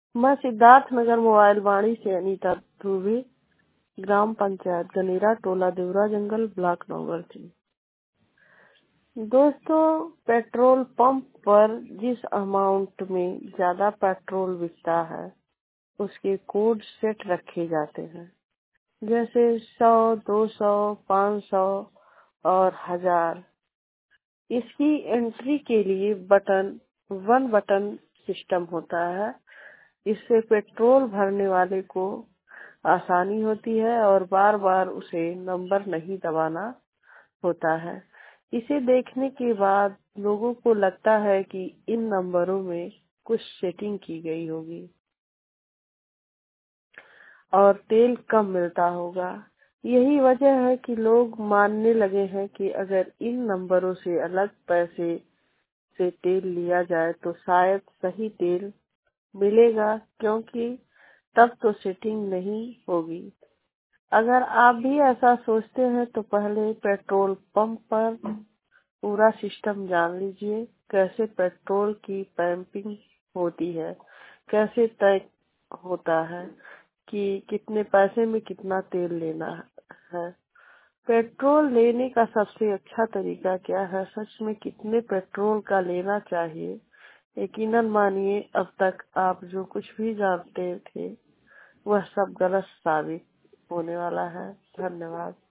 मैं सिद्धार्थ नगर मोबाइल वाणी से अनीता ध्रुवी, ग्राम पंचायत गनेरा, टोला देवरा जंगल, ब्लॉक नौगढ़। दोस्तों, पेट्रोल पंप पर जिस अमाउंट में ज्यादा पेट्रोल बिकता है उसके कोड सेट रखे जाते हैं, जैसे 100, 200, 500 और 1000। इसकी एंट्री के लिए वन बटन सिस्टम होता है। इससे पेट्रोल भरने वाले को आसानी होती है और बार बार उसे नंबर नहीं दबाना होता है। इसे देखने के बाद लोगों को लगता है कि इन नंबरों में कुछ सेटिंग की गई होगी और तेल कम मिलता होगा। यही वजह है कि लोग मानने लगे हैं कि अगर इन नंबरों से अलग पैसे से तेल लिया जाए तो शायद सही तेल मिलेगा, क्योंकि तब तो सेटिंग नहीं होगी। अगर आप भी ऐसा सोचते हैं तो पहले पेट्रोल पंप पर पूरा सिस्टम जान लीजिए, कैसे पेट्रोल की पंपिंग होती है, कैसे तय होता है कि कितने पैसे में कितना तेल लेना है। पेट्रोल लेने का सबसे अच्छा तरीका क्या है, सच में कितने पेट्रोल का लेना चाहिए। यकीनन मानिए, अब तक आप जो कुछ भी जानते थे वह सब गलत साबित होने वाला है। धन्यवाद।